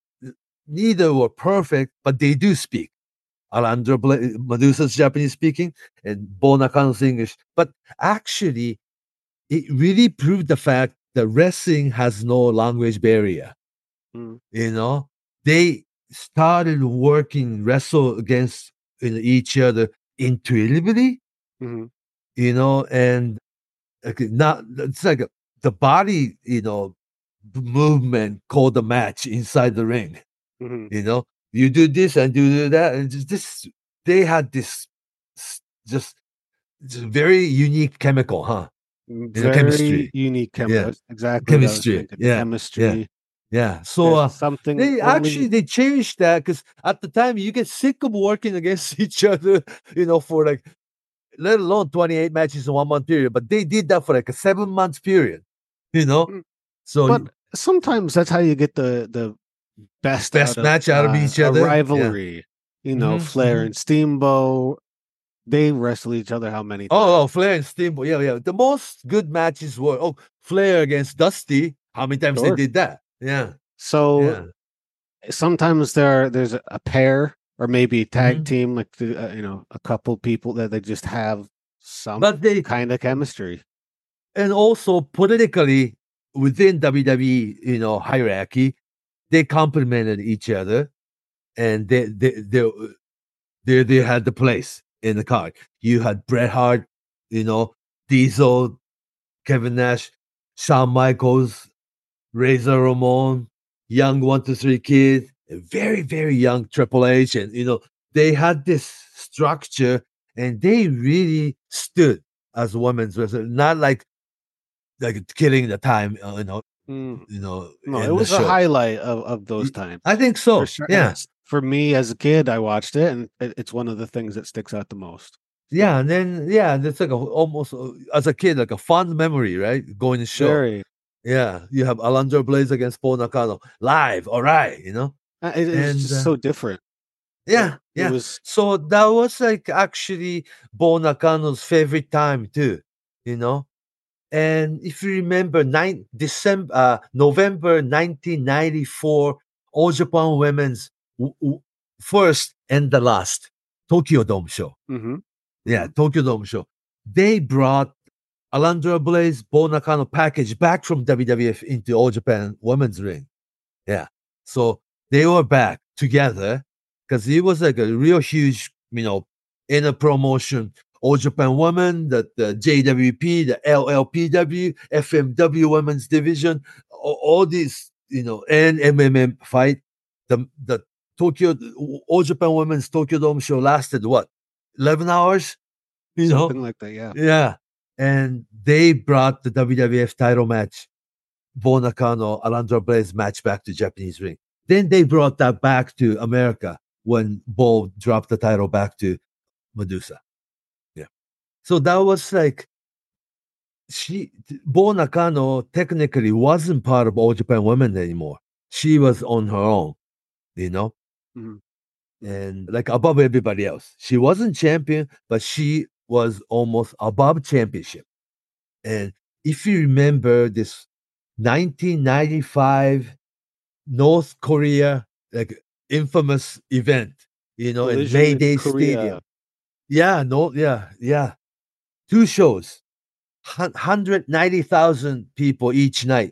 neither were perfect, but they do speak. Alundra Blaze, Medusa's Japanese speaking and Bull Nakano's English. But actually, it really proved the fact that wrestling has no language barrier. Mm. You know, they started working wrestle against you know, each other intuitively. Mm-hmm. You know, and okay, not it's like a, the body, you know, movement called the match inside the ring. Mm-hmm. You know, you do this and you do that, and just this. They had this just, just very unique chemical, huh? Very chemistry. unique chemistry. Yeah. Exactly. what I was Chemistry. thinking. Yeah. Chemistry. Yeah. So There's uh, something they well, I actually mean, they changed that because at the time you get sick of working against each other, you know, for like let alone twenty-eight matches in one month period. But they did that for like a seven months period, you know. Mm. So but sometimes that's how you get the the best best out match of, out of uh, each a other. Yeah. rivalry. You know, Mhm, Flair mhm. and Steamboat. They wrestle each other how many times? Oh, oh, Flair and Steamboat. Yeah, yeah. The most good matches were oh Flair against Dusty. How many times Sure. they did that? Yeah. So Yeah. sometimes there there's a pair or maybe a tag Mhm. team, like the, uh, you know, a couple people that they just have some But they kind of chemistry. and also politically within W W E, you know, hierarchy, they complemented each other, and they they they they, they had the place in the card. You had Bret Hart, you know, Diesel, Kevin Nash, Shawn Michaels, Razor Ramon, young one two three kid, a very very young Triple H, and you know they had this structure, and they really stood as women's wrestler, not like like killing the time, uh, you know, Mm. you know, No, in it the was a show. highlight of, of those Y- times. I think For so. sure. And Yeah, it's- for me as a kid, I watched it, and it, it's one of the things that sticks out the most. yeah, and then yeah, and it's like a, almost uh, as a kid, like a fond memory, right? Going to show. Very. Yeah, you have Alundra Blaze against Paul Nakano live. All right, you know. Uh, It, it was And just uh, so different. yeah, It yeah. was So that was like actually Bo Nakano's favorite time too, you know. And if you remember, nine December, uh, November nineteen ninety-four, All Japan Women's w- w- first and the last Tokyo Dome show. Mm-hmm. Yeah, Tokyo Dome show. They brought Alundra Blaze, Bo Nakano package back from W W F into All Japan Women's Ring. Yeah. So they were back together because it was like a real huge, you know, inner promotion. All Japan Women, the, the J W P, the L L P W, F M W Women's Division, all, all these, you know, and M M M fight. The the Tokyo All Japan Women's Tokyo Dome show lasted what, eleven hours? You Something know, like that, yeah. yeah. And they brought the W W F title match, Bo Nakano, Alundra Blaze match back to Japanese ring. Then they brought that back to America when Bo dropped the title back to Medusa. Yeah. So that was like, she, Bo Nakano technically wasn't part of All Japan Women anymore. She was on her own, you know? Mm-hmm. And like above everybody else. She wasn't champion, but she was almost above championship. And if you remember this nineteen ninety-five North Korea, like infamous event, you know, in Collision in Mayday Korea. Stadium. Yeah, no, yeah, yeah. Two shows, one hundred ninety thousand people each night.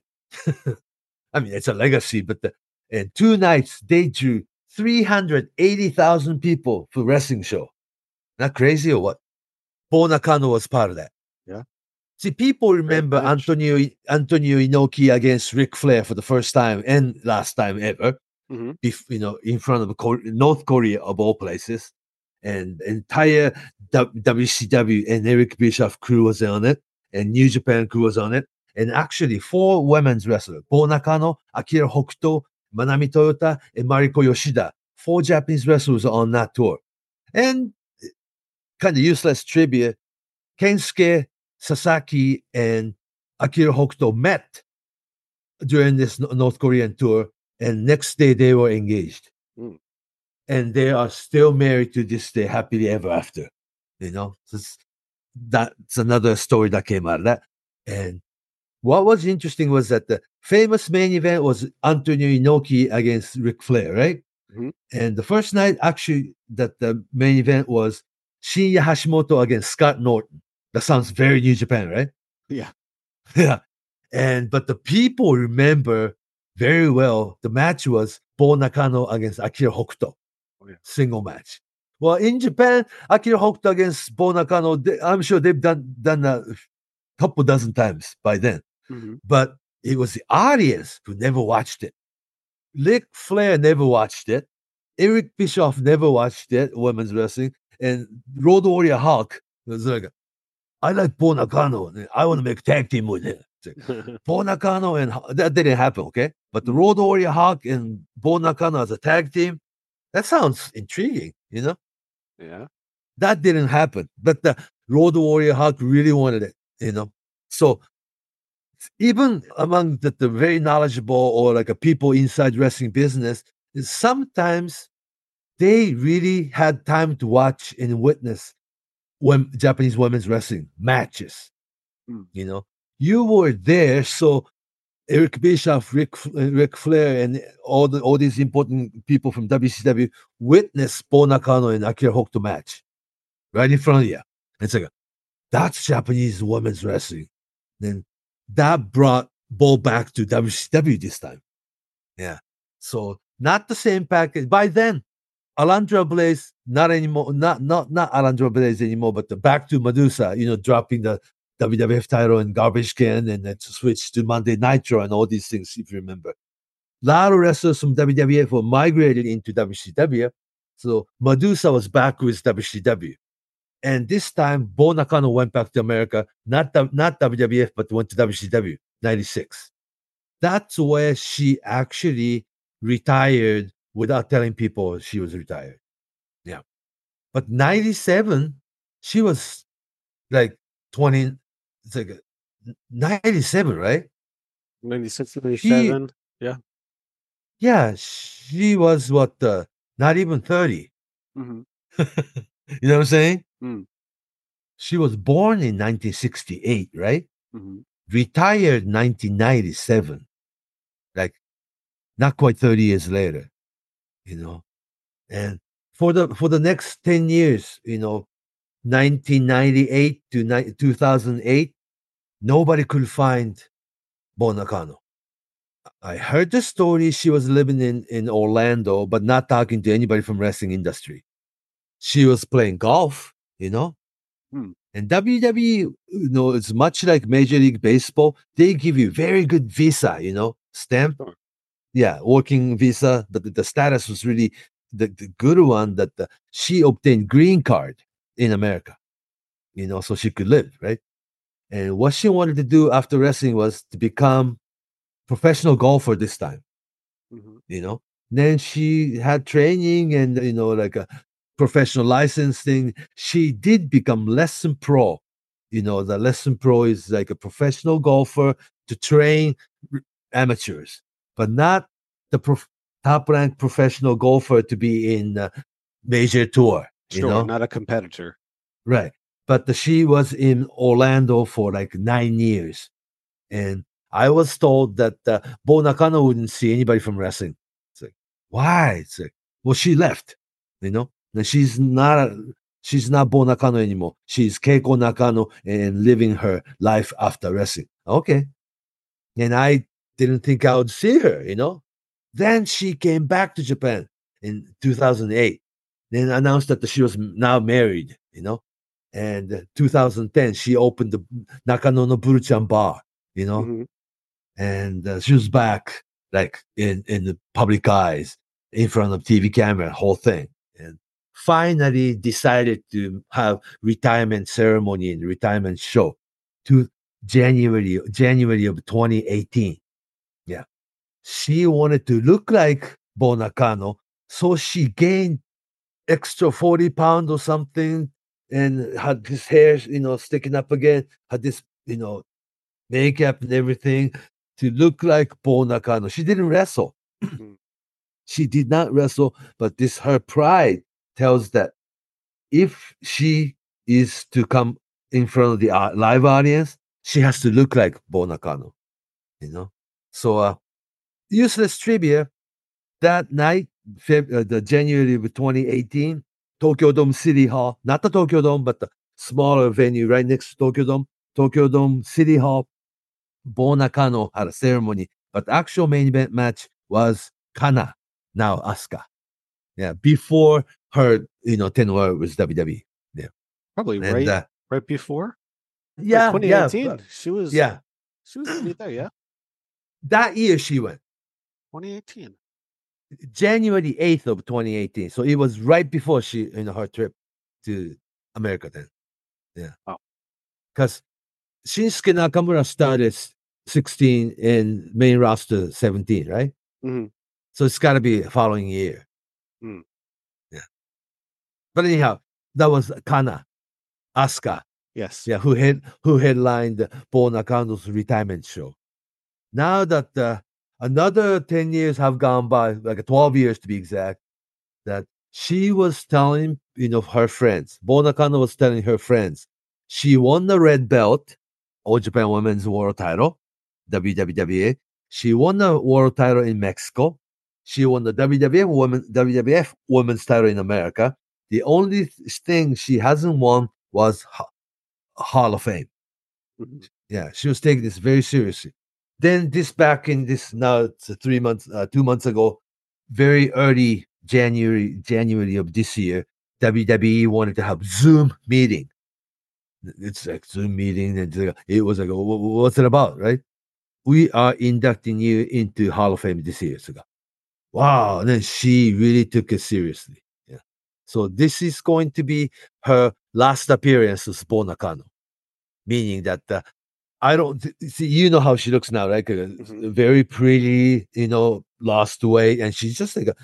I mean, it's a legacy, but the, in two nights, they drew three hundred eighty thousand people for wrestling show. Not crazy or what? Bo Nakano was part of that. Yeah. See, people remember match. Antonio Antonio Inoki against Ric Flair for the first time and last time ever, Mm-hmm. bef- you know, in front of Kor- North Korea of all places, and entire W- WCW and Eric Bischoff crew was on it, and New Japan crew was on it, and actually four women's wrestlers: Bo Nakano, Akira Hokuto, Manami Toyota, and Mariko Yoshida. Four Japanese wrestlers on that tour, and kind of useless trivia: Kensuke Sasaki and Akira Hokuto met during this North Korean tour, and next day they were engaged. Mm. And they are still married to this day, happily ever after. You know, so that's another story that came out of that. And what was interesting was that the famous main event was Antonio Inoki against Ric Flair, right? Mm-hmm. And the first night, actually, that the main event was Shinya Hashimoto against Scott Norton. That sounds very New Japan, right? Yeah. Yeah. And but the people remember very well the match was Bo Nakano against Akira Hokuto. Oh, yeah. Single match. Well, in Japan, Akira Hokuto against Bo Nakano, they, I'm sure they've done done that a couple dozen times by then. Mm-hmm. But it was the audience who never watched it. Ric Flair never watched it. Eric Bischoff never watched it, women's wrestling. And Road Warrior Hulk was like, I like Bo Nakano. I want to make tag team with him. Bo Nakano and that didn't happen, okay? But the Road Warrior Hulk and Bo Nakano as a tag team, that sounds intriguing, you know? Yeah. That didn't happen. But the Road Warrior Hulk really wanted it, you know? So even among the, the very knowledgeable or like a people inside wrestling business, sometimes they really had time to watch and witness when Japanese women's wrestling matches. Mm. You know, you were there, so Eric Bischoff, Rick Ric Flair, and all the all these important people from W C W witnessed Bo Nakano and Akira Hokuto match right in front of you. It's like, that's Japanese women's wrestling. Then that brought Bo back to W C W this time. Yeah. So not the same package. By then, Alundra Blaze, not anymore, not not not Alundra Blaze anymore, but the back to Medusa, you know, dropping the W W F title in garbage can and then switched to Monday Nitro and all these things, if you remember. A lot of wrestlers from W W F were migrated into W C W. So Medusa was back with W C W. And this time, Bo Nakano went back to America, not, not W W F, but went to W C W, ninety-six. That's where she actually retired without telling people she was retired. Yeah. But ninety-seven, she was like twenty, it's like ninety-seven, right? ninety-six, ninety-seven. Yeah. Yeah. She was what, uh, not even thirty. Mm-hmm. You know what I'm saying? Mm. She was born in nineteen sixty-eight, right? Mm-hmm. Retired nineteen ninety-seven. Like, not quite thirty years later, you know? And for the for the next ten years, you know, nineteen ninety-eight to two thousand eight, nobody could find Bo Nakano. I heard the story. She was living in, in Orlando, but not talking to anybody from wrestling industry. She was playing golf, you know. Hmm. And W W E, you know, it's much like Major League Baseball. They give you very good visa, you know, stamp. Sure. Yeah, working visa. But the, the status was really the, the good one that the, she obtained green card in America, you know, so she could live, right? And what she wanted to do after wrestling was to become professional golfer this time, Mm-hmm. you know. Then she had training and, you know, like a professional licensing. She did become lesson pro. You know, the lesson pro is like a professional golfer to train amateurs, but not the prof- top ranked professional golfer to be in uh, major tour, you Sure, know? not a competitor. Right. But the, she was in Orlando for like nine years. And I was told that uh, Bo Nakano wouldn't see anybody from wrestling. It's like, why? It's like, well, she left, you know? And she's not a, she's not Bo Nakano anymore. She's Keiko Nakano and living her life after wrestling. Okay. And I didn't think I would see her, you know? Then she came back to Japan in two thousand eight, then announced that she was now married, you know? And uh, two thousand ten, she opened the Nakano no Buruchan bar, you know? Mm-hmm. And uh, she was back, like in, in the public eyes, in front of T V camera, whole thing. And finally decided to have retirement ceremony and retirement show to January, January of twenty eighteen. Yeah. She wanted to look like Bo Nakano, so she gained extra forty pounds or something and had his hair, you know, sticking up again, had this, you know, makeup and everything to look like Bo Nakano. She didn't wrestle. Mm-hmm. She did not wrestle, but this her pride tells that if she is to come in front of the uh, live audience, she has to look like Bo Nakano, you know? So, uh, useless trivia. That night, Feb- uh, the January of twenty eighteen, Tokyo Dome City Hall, not the Tokyo Dome, but the smaller venue right next to Tokyo Dome, Tokyo Dome City Hall, Bo Nakano had a ceremony, but the actual main event match was Kana, now Asuka. Yeah, before her, you know, tenure was W W E. Yeah, Probably and right uh, right before. Like yeah, yeah, but- twenty eighteen. She was yeah. she was already there, yeah. That year she went. twenty eighteen. January eighth of twenty eighteen. So it was right before she, you know, her trip to America then. Yeah. Oh. Because Shinsuke Nakamura started sixteen and main roster seventeen, right? Mm-hmm. So it's got to be following year. Mm. Yeah. But anyhow, that was Kana, Asuka, Yes. yeah, who head who headlined Bo Nakano's retirement show. Now that uh, another ten years have gone by, like twelve years to be exact, that she was telling, you know, her friends, Bo Nakano was telling her friends, she won the red belt, All Japan Women's World Title, W W E. She won the world title in Mexico. She won the W W F women, W W F Women's title in America. The only thing she hasn't won was Hall of Fame. Mm-hmm. Yeah, she was taking this very seriously. Then this back in this now it's three months, uh, two months ago, very early January, January of this year, W W E wanted to have Zoom meeting. It's like Zoom meeting, and it was like, what's it about, right? We are inducting you into Hall of Fame this year. So, wow, and then she really took it seriously. Yeah. So this is going to be her last appearance as Bo Nakano, meaning that uh, I don't see, you know how she looks now, right? Mm-hmm. Very pretty, you know, lost weight, and she's just like a,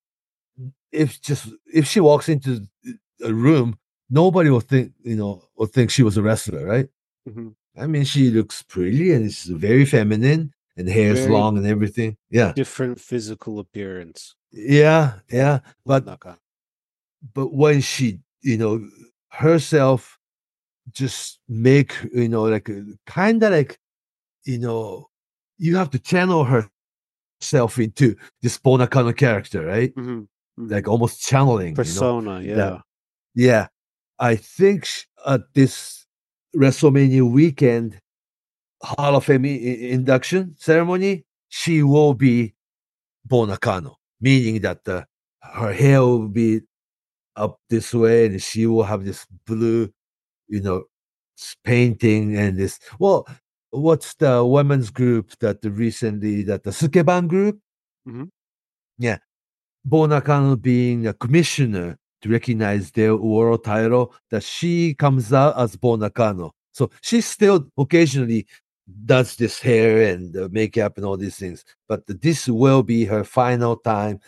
if just if she walks into a room, nobody will think, you know, will think she was a wrestler, right? Mm-hmm. I mean, she looks pretty and it's very feminine, and the hair is long and everything. Yeah, different physical appearance. Yeah, yeah, but Naka. but when she, you know, herself just make, you know, like kind of like, you know, you have to channel herself into this Bo Nakano character, right? Mm-hmm. like Mhm. almost channeling, you know, Persona, that, yeah. yeah. I think sh- at this WrestleMania weekend Hall of Fame i- i- induction ceremony, she will be Bonacano, meaning that uh, her hair will be up this way and she will have this blue, you know, s- painting and this. Well, what's the women's group that the recently, that the Sukeban group? Mhm. Yeah. Bonacano being a commissioner to recognize their world title, that she comes out as Bonacano. So she still occasionally does this hair and uh, makeup and all these things, but this will be her final time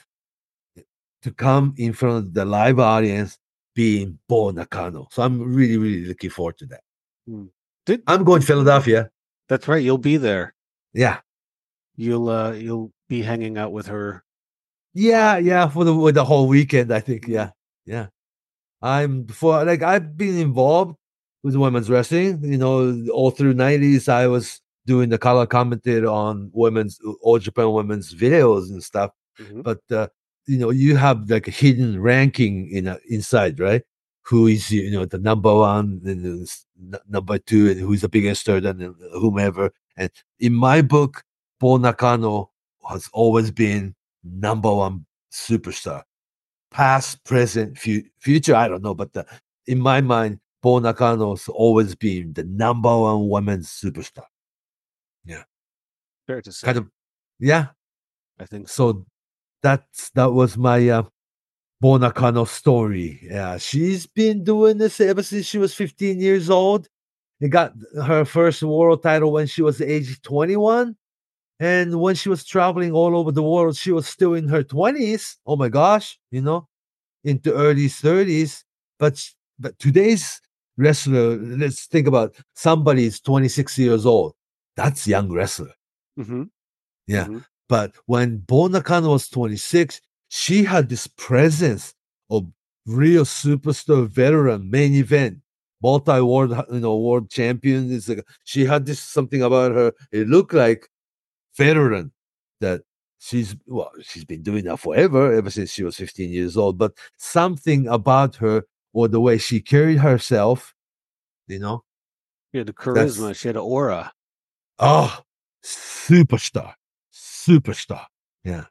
to come in front of the live audience being Bonacano. So I'm really, really looking forward to that. Mm. Did I'm going to Philadelphia. That's right, you'll be there. Yeah. You'll uh you'll be hanging out with her. Yeah, yeah, for the with the whole weekend, I think. Mm. Yeah. Yeah. I'm for like I've been involved with women's wrestling. You know, all through nineties, I was doing the color commentator on women's all Japan women's videos and stuff. Mhm. But uh, you know, you have like a hidden ranking in a, inside, right? Who is you know the number one and the s- n- number two, and who's the biggest third, and then whomever. And in my book, Paul Nakano has always been number one superstar, past, present, fu- future. I don't know, but the, in my mind, Bo Nakano's always been the number one women's superstar. Yeah, Fair to kind say. of. Yeah. I think so. So that's that was my uh, Bo Nakano story. Yeah, she's been doing this ever since she was fifteen years old. She got her first world title when she was age twenty-one. And when she was traveling all over the world, she was still in her twenties. Oh my gosh, you know, into early thirties. But but today's wrestler, let's think about somebody is twenty-six years old. That's young wrestler. Mhm. Yeah. Mhm. But when Bo Nakano was twenty-six, she had this presence of real superstar veteran main event, multi-world, you know, world champion. It's like she had this something about her. It looked like veteran that she's well, she's been doing that forever, ever since she was fifteen years old. But something about her or the way she carried herself, you know, She had the that's charisma, she had an aura. oh superstar. Superstar. Yeah.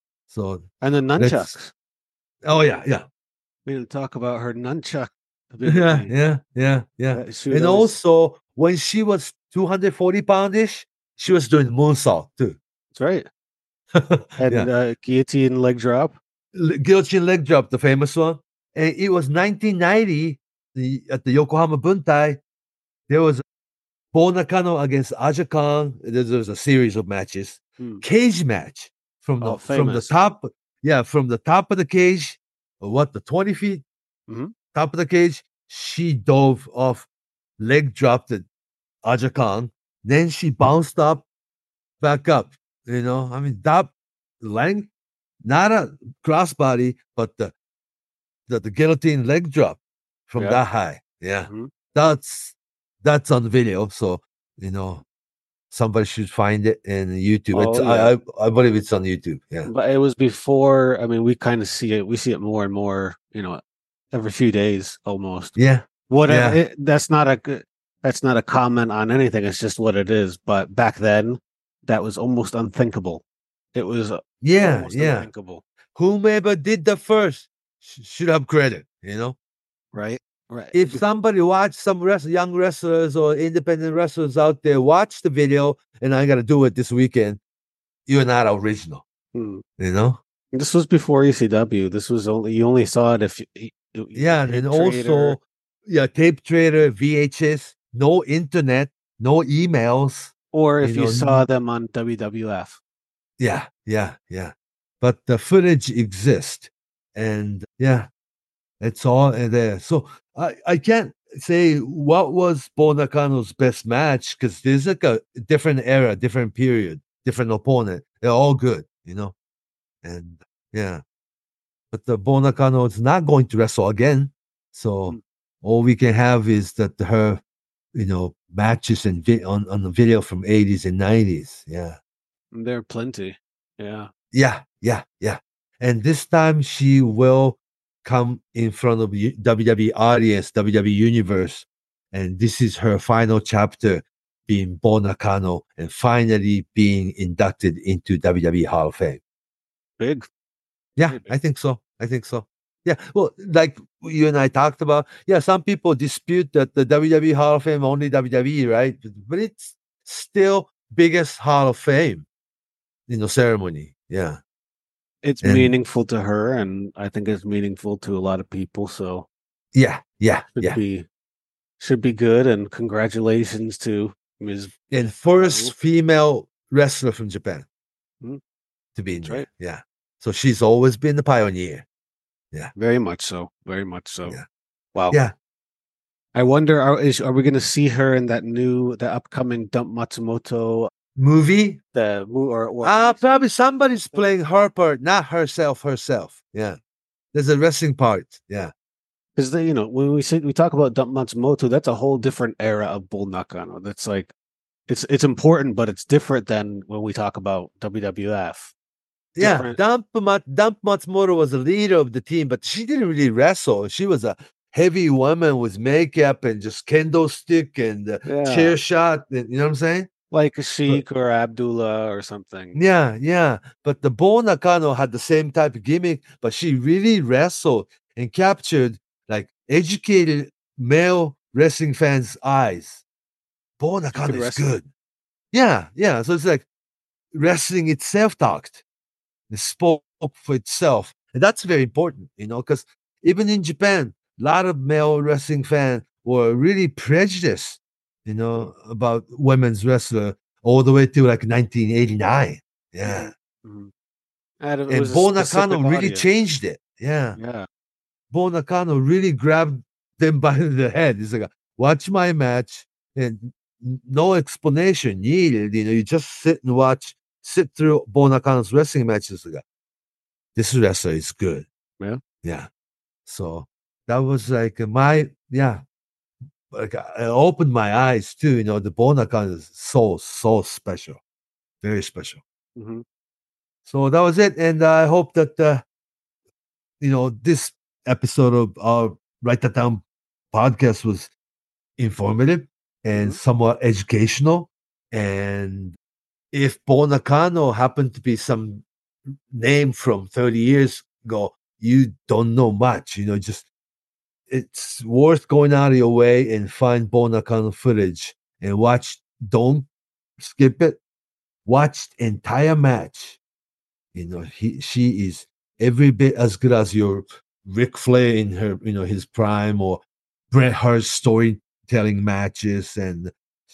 So And the let's nunchucks. oh yeah, yeah. We didn't talk about her nunchuck Yeah, ability. yeah, yeah, yeah. Uh, she would And always also when she was two hundred forty poundish, she was doing moonsault too. That's right. Yeah. And uh guillotine leg drop. L- guillotine leg drop, the famous one. And it was nineteen ninety the, at the Yokohama Buntai. There was Bo Nakano against Aja Khan. There there was a series of matches. Hmm. Cage match from the Oh, from the famous. top. Yeah, from the top of the cage. uh, What the twenty feet Mhm. top of the cage? She dove off, leg dropped at Aja Khan. Then she bounced up, back up. You know, I mean that length, not a crossbody, but the the, the guillotine leg drop from Yeah. that high. Yeah. Mhm. That's that's on video. So, you know, somebody should find it in YouTube. It's Oh yeah. I I, I believe it's on YouTube. Yeah. But it was before, I mean, we kind of see it, we see it more and more, you know, every few days almost. Yeah. Whatever. Yeah. It, that's not a good that's not a comment on anything. It's just what it is. But back then, that was almost unthinkable. It was uh, Yeah. almost Yeah. unthinkable. Whomever did the first sh- should have credit, you know? Right? Right. If Be- somebody watch some wrest- young wrestlers or independent wrestlers out there, watch the video, and I got to do it this weekend, you're not original, Hmm. you know? This was before E C W. This was only you only saw it if you, you, you Yeah, and tape trader also, yeah, tape trader, V H S, no internet, no emails, or you if you know. saw n- them on W W F. Yeah, yeah, yeah. But the footage exists, and yeah, it's all in there. So I, I can't say what was Bo Nakano's best match because there's like a different era, different period, different opponent. They're all good, you know. And yeah, but the Bo Nakano is not going to wrestle again. So Hmm. all we can have is that her, you know, matches and vi- on, on the video from eighties and nineties. Yeah. There are plenty. Yeah. Yeah. Yeah. Yeah. And this time she will come in front of W W E audience, W W E Universe. And this is her final chapter, being Bo Nakano and finally being inducted into W W E Hall of Fame. Big. Yeah, Very big. I think so. I think so. Yeah. Well, like you and I talked about, yeah, some people dispute that the W W E Hall of Fame only W W E, right? But it's still biggest Hall of Fame, you know, ceremony. Yeah. It's And meaningful to her, and I think it's meaningful to a lot of people. So yeah, yeah, should yeah. be should be good. And congratulations to Miz And first female wrestler from Japan Mhm. to be in That's there. right. Yeah. So she's always been the pioneer. Yeah. Very much so. Very much so. Yeah. Wow. Yeah. I wonder, are is are we going to see her in that new, the upcoming Dump Matsumoto Movie? the mo- or or Uh, probably somebody's playing her part, not herself, herself. Yeah. There's a wrestling part. Yeah. because you know when we say we talk about Dump Matsumoto, that's a whole different era of Bull Nakano. That's like it's it's important, but it's different than when we talk about W W F. Yeah. Different. Dump, Mat- Dump Matsumoto was the leader of the team, but she didn't really wrestle. She was a heavy woman with makeup and just kendo stick and uh, Yeah. chair shot. And, you know what I'm saying? Like a Sheik or Abdullah or something. Yeah, yeah. But the Bo Nakano had the same type of gimmick, but she really wrestled and captured like educated male wrestling fans' eyes. Bo Nakano is wrestle. good. Yeah, yeah. So it's like wrestling itself talked. It spoke for itself. And that's very important, you know, because even in Japan, a lot of male wrestling fans were really prejudiced, you know, about women's wrestler all the way to like nineteen eighty-nine. Yeah. Mhm. And it And was a Bo specific Nakano really audience. changed it. Yeah. Yeah. Bo Nakano really grabbed them by the head. He's like, watch my match and n- no explanation needed. You know, you just sit and watch, sit through Bo Nakano's wrestling matches. Like, this wrestler is good. Yeah. Yeah. So that was like my, yeah, like I opened my eyes too. You know, the Bo Nakano is so, so special. Very special. hmm So that was it. And I hope that, uh, you know, this episode of our Write That Down podcast was informative and Mhm. somewhat educational. And if Bo Nakano happened to be some name from thirty years ago, you don't know much, you know, just it's worth going out of your way and find Bo Nakano footage and watch. Don't skip it. Watch the entire match. You know, he she is every bit as good as your Ric Flair in her, you know, his prime, or Bret Hart's storytelling matches, and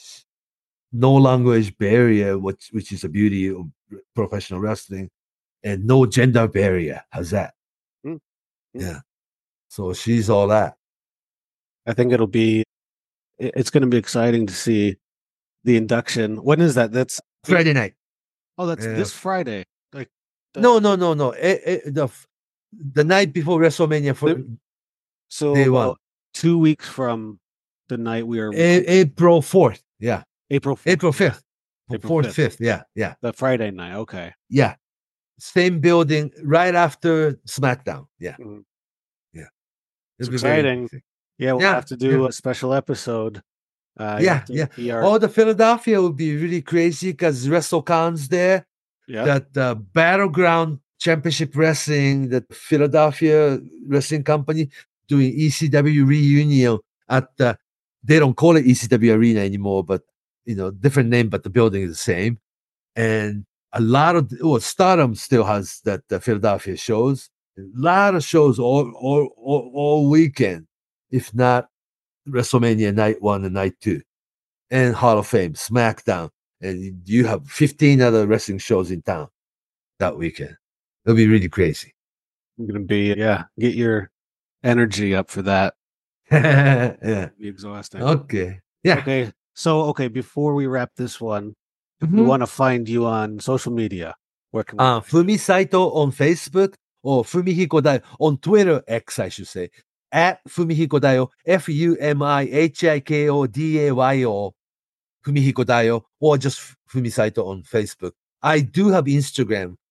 no language barrier, which which is a beauty of professional wrestling, and no gender barrier. How's that? Mm, mm. Yeah. So she's all that. I think it'll be it- it's going to be exciting to see the induction. When is that? That's Friday night. oh, that's Yeah. this Friday. Like No, the- no, no, no. Eh, eh, the f- the night before WrestleMania for The- so day one. about two weeks from the night we are A- April fourth. Yeah. April fourth, April fifth. April Fourth, fifth. fifth. Yeah, yeah, the Friday night. Okay. yeah. Same building right after SmackDown. Yeah, Mhm. yeah. It's It'll be very exciting. interesting. Yeah, we'll Yeah, have to do yeah. a special episode. Uh, you Yeah, have to yeah. be our- Oh, the Philadelphia would be really crazy because WrestleCon's there. yeah. That uh, Battleground Championship Wrestling, that Philadelphia Wrestling Company doing E C W reunion at the, they don't call it E C W Arena anymore, but you know, different name, but the building is the same. And a lot of, well, Stardom still has that uh, Philadelphia shows. A lot of shows all, all, all, all weekend, if not WrestleMania night one and night two, and Hall of Fame, SmackDown. And you have fifteen other wrestling shows in town that weekend. It'll be really crazy. I'm gonna be yeah. Get your energy up for that. Yeah. It'll be exhausting. Okay. Yeah. Okay. So okay, before we wrap this one, we Mhm. want to find you on social media. Where can we Uh, find Fumi Saito on Facebook, or Fumihiko Dayo on Twitter, X, I should say, at Fumihiko Dayo, F U M I H I K O D A Y O, Fumihiko Dayo, or just Fumi Saito on Facebook. I do have Instagram,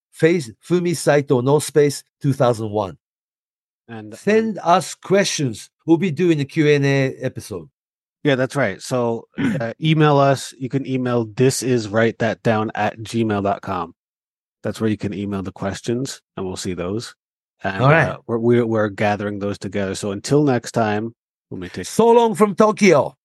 face Fumi Saito, no space, two thousand one. And Send us questions. We'll be doing the Q and A episode. Yeah, that's right. So uh, email us. You can email this is write that down at gmail dot com. That's where you can email the questions and we'll see those. And All right. uh, we're, we're, we're gathering those together. So until next time, we'll take So long from Tokyo.